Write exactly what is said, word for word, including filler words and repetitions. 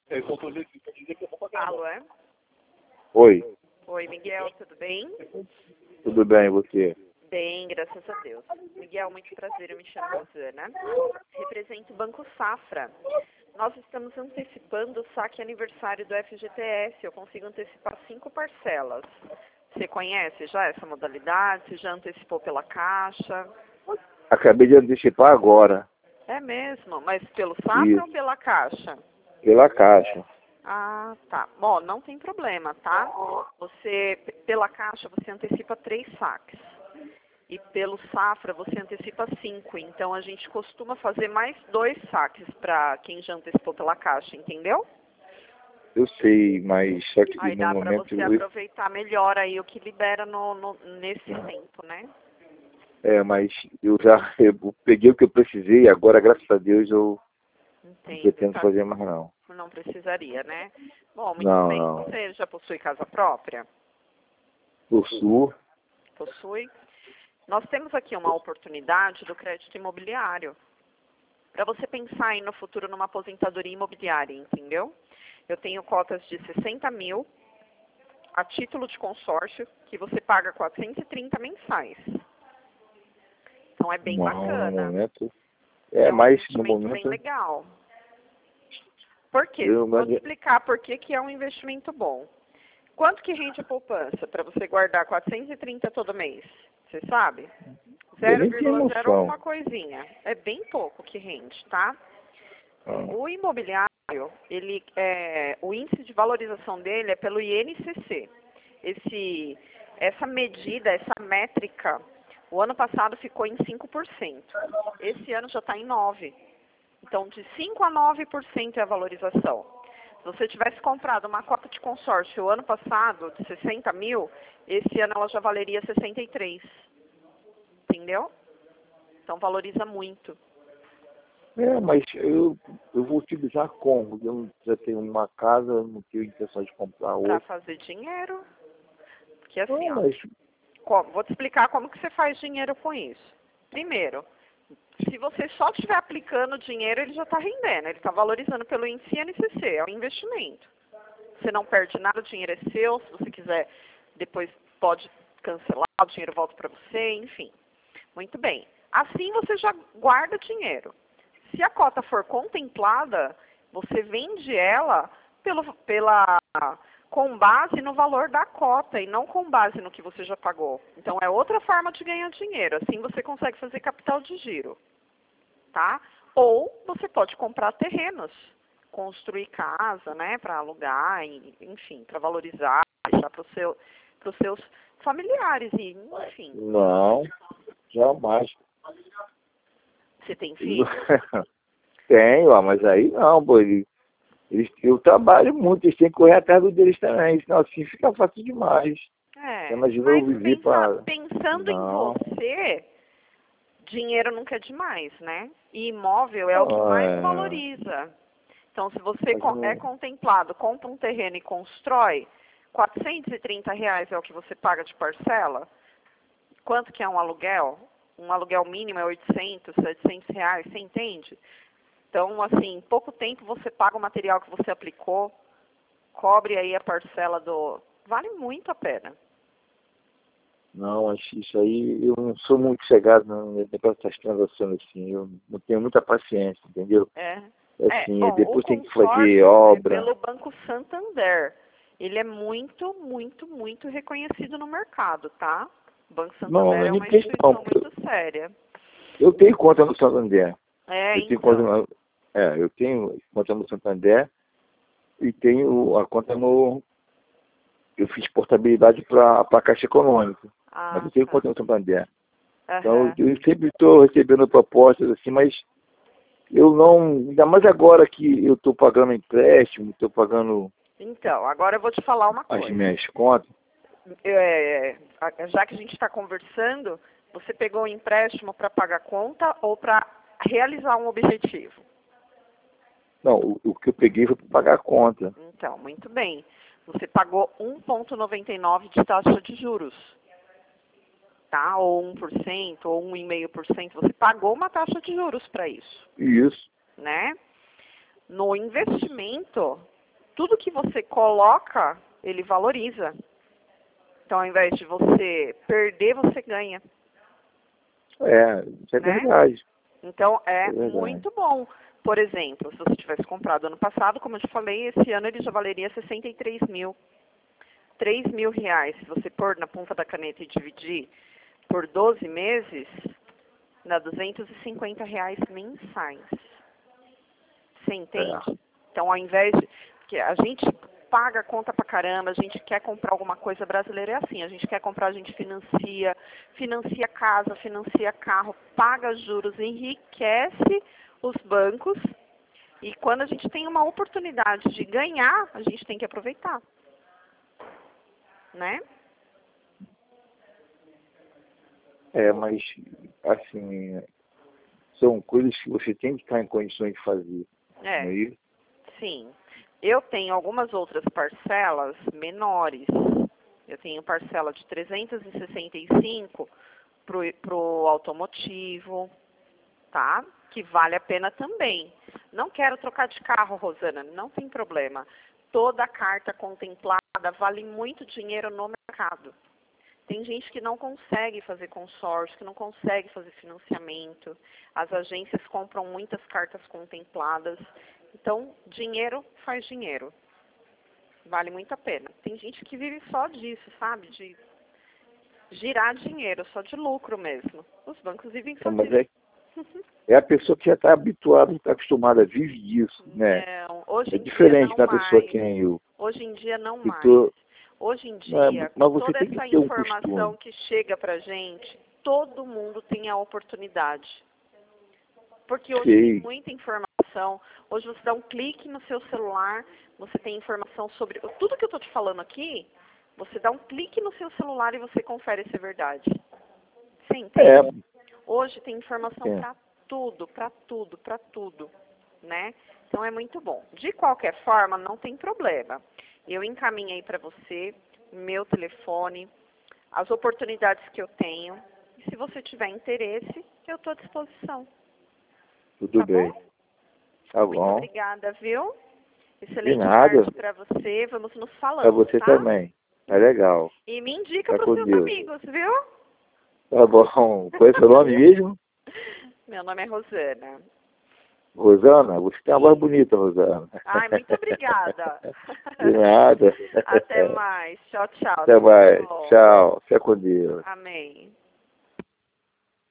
Alô, é? Oi, Oi, Miguel, tudo bem? tudo bem, e você? Bem, graças a Deus. Miguel, muito prazer, eu me chamo Rosana. Represento o Banco Safra. Nós estamos antecipando o saque aniversário do F G T S. Eu consigo antecipar cinco parcelas. Você conhece já essa modalidade? Você já antecipou pela Caixa? Acabei de antecipar agora, É mesmo? Mas pelo Safra Isso. ou pela Caixa? pela Caixa. Ah, tá. Bom, não tem problema, tá? Você, p- pela Caixa, você antecipa três saques. E pelo Safra, você antecipa cinco. Então, a gente costuma fazer mais dois saques para quem já antecipou pela Caixa, entendeu? Eu sei, mas só que Aí no dá para momento... você eu- aproveitar melhor aí o que libera no, no- nesse tempo, né? É, mas eu já eu peguei o que eu precisei, agora, graças a Deus, eu não Entendo, pretendo tá? fazer mais não. Não precisaria, né? Bom, muito Não, bem. não. Você já possui casa própria? O Sul, Possui? Nós temos aqui uma oportunidade do crédito imobiliário para você pensar aí no futuro numa aposentadoria imobiliária, entendeu? Eu tenho cotas de sessenta mil a título de consórcio que você paga quatrocentos e trinta mensais. Então é bem não, no bacana. momento... E É, é um mas no investimento bem momento... legal. Por quê? Eu, Vou mas, te explicar por que que é um investimento bom. Quanto que rende a poupança para você guardar quatrocentos e trinta todo mês? Você sabe? eu nem tenho zero vírgula zero noção. alguma coisinha. É bem pouco que rende, tá? Ah, O imobiliário, ele, é, o índice de valorização dele é pelo I N C C. Esse, essa medida, essa métrica, o ano passado ficou em cinco por cento. Esse ano já está em nove por cento. Então, de cinco a nove por cento é a valorização. Se você tivesse comprado uma cota de consórcio o ano passado de sessenta mil, esse ano ela já valeria sessenta e três. Entendeu? Então valoriza muito. É, mas eu, eu vou utilizar como? Eu já tenho uma casa, não tenho intenção de comprar Para outra. fazer dinheiro. Porque assim, Não, ó, mas co- vou te explicar como que você faz dinheiro com isso. Primeiro, se você só estiver aplicando dinheiro, ele já está rendendo. Ele está valorizando pelo índice I N C C, é um investimento. Você não perde nada, o dinheiro é seu. Se você quiser, depois pode cancelar, o dinheiro volta para você, enfim. Muito bem. Assim você já guarda dinheiro. Se a cota for contemplada, você vende ela pelo, pela, com base no valor da cota e não com base no que você já pagou. Então é outra forma de ganhar dinheiro. Assim você consegue fazer capital de giro, tá? Ou você pode comprar terrenos, construir casa, né, para alugar, e- enfim, para valorizar, deixar para seu, os seus familiares e, enfim. não, jamais. Você tem filho? Tenho, ó, mas aí não, pô, eles, eles, eu trabalho muito, eles têm que correr atrás do deles também, senão assim fica fácil demais. É, Você imagina eu mas viver pensa- para... pensando em Não, você, dinheiro nunca é demais, né? E imóvel é o que não, mais é, valoriza. Então, se você mas co- é não, contemplado, compra um terreno e constrói, quatrocentos e trinta reais é o que você paga de parcela. Quanto que é um aluguel? Um aluguel mínimo é oitocentos, setecentos reais, você entende? Então, assim, em pouco tempo você paga o material que você aplicou, cobre aí a parcela do... Vale muito a pena. não, acho isso aí, eu não sou muito chegado no negócio dessas transações assim, eu não tenho muita paciência, entendeu? É. É, Assim, bom, o depois tem que fazer consórcio é obra. pelo Banco Santander. Ele é muito, muito, muito reconhecido no mercado, tá? O Banco Não, não Santander é é nem uma questão. instituição muito séria. Eu tenho conta no Santander. É, Eu tenho conta então. no, é, eu tenho conta no Santander e tenho a conta no... Eu fiz portabilidade para a Caixa Econômica, mas Ah, eu tenho tá. conta no Santander. Então, Aham. eu sempre estou recebendo propostas assim, mas eu não... Ainda mais agora que eu estou pagando empréstimo, estou pagando Então, agora eu vou te falar uma as coisa. minhas contas. É, a- já que a gente está conversando, você pegou o empréstimo para pagar conta ou para realizar um objetivo? Não, o, o que eu peguei foi para pagar a conta. Então, muito bem. Você pagou um vírgula noventa e nove de taxa de juros, tá? Ou um por cento, ou um vírgula cinco por cento. Você pagou uma taxa de juros para isso, Isso. né? No investimento, tudo que você coloca, ele valoriza. Então, ao invés de você perder, você ganha. É, isso é né? verdade. Então, é, É verdade. muito bom. Por exemplo, se você tivesse comprado ano passado, como eu te falei, esse ano ele já valeria sessenta e três mil. três mil reais, se você pôr na ponta da caneta e dividir por doze meses, dá duzentos e cinquenta reais mensais. Você entende? É. Então, ao invés de... que a gente paga a conta pra caramba, a gente quer comprar alguma coisa brasileira, é assim, a gente quer comprar, a gente financia, financia casa, financia carro, paga juros, enriquece os bancos, e quando a gente tem uma oportunidade de ganhar, a gente tem que aproveitar. Né? É, mas, assim, são coisas que você tem que estar em condições de fazer. É, não é isso? sim. Eu tenho algumas outras parcelas menores. Eu tenho parcela de trezentos e sessenta e cinco para o automotivo, tá? Que vale a pena também. Não quero trocar de carro, Rosana, não tem problema. Toda a carta contemplada vale muito dinheiro no mercado. Tem gente que não consegue fazer consórcio, que não consegue fazer financiamento. As agências compram muitas cartas contempladas. Então, dinheiro faz dinheiro. Vale muito a pena. Tem gente que vive só disso, sabe? De girar dinheiro, só de lucro mesmo. Os bancos vivem só Não, mas disso. é, é a pessoa que já está habituada, está acostumada a viver disso, né? Não, hoje É em dia diferente não da pessoa mais. que nem eu. Hoje em dia não que mais. tô- Hoje em Não, dia, é- com mas você toda tem que essa ter um informação costume. que chega pra gente, todo mundo tem a oportunidade. Porque hoje Sei. tem muita informação. Hoje você dá um clique no seu celular, você tem informação sobre... Tudo que eu estou te falando aqui, você dá um clique no seu celular e você confere se é verdade. Você entende? É, Hoje tem informação É. para tudo, para tudo, para tudo, né? Então é muito bom. De qualquer forma, não tem problema. Eu encaminhei para você meu telefone, as oportunidades que eu tenho. E se você tiver interesse, eu estou à disposição. tudo Tá bem. bom? Tá Muito bom. obrigada, viu? De Excelente nada. tarde para você. Vamos nos Pra falando, você tá? também. É legal. E me indica Tá para os com seus Deus. amigos, viu? Tá bom. Qual é seu nome mesmo? Meu nome é Rosana. Rosana? Você tem uma voz bonita, Rosana. Ai, muito obrigada. De nada. Até mais. Tchau, tchau. Até Tudo mais. bom. Tchau. Fica com Deus. Amém.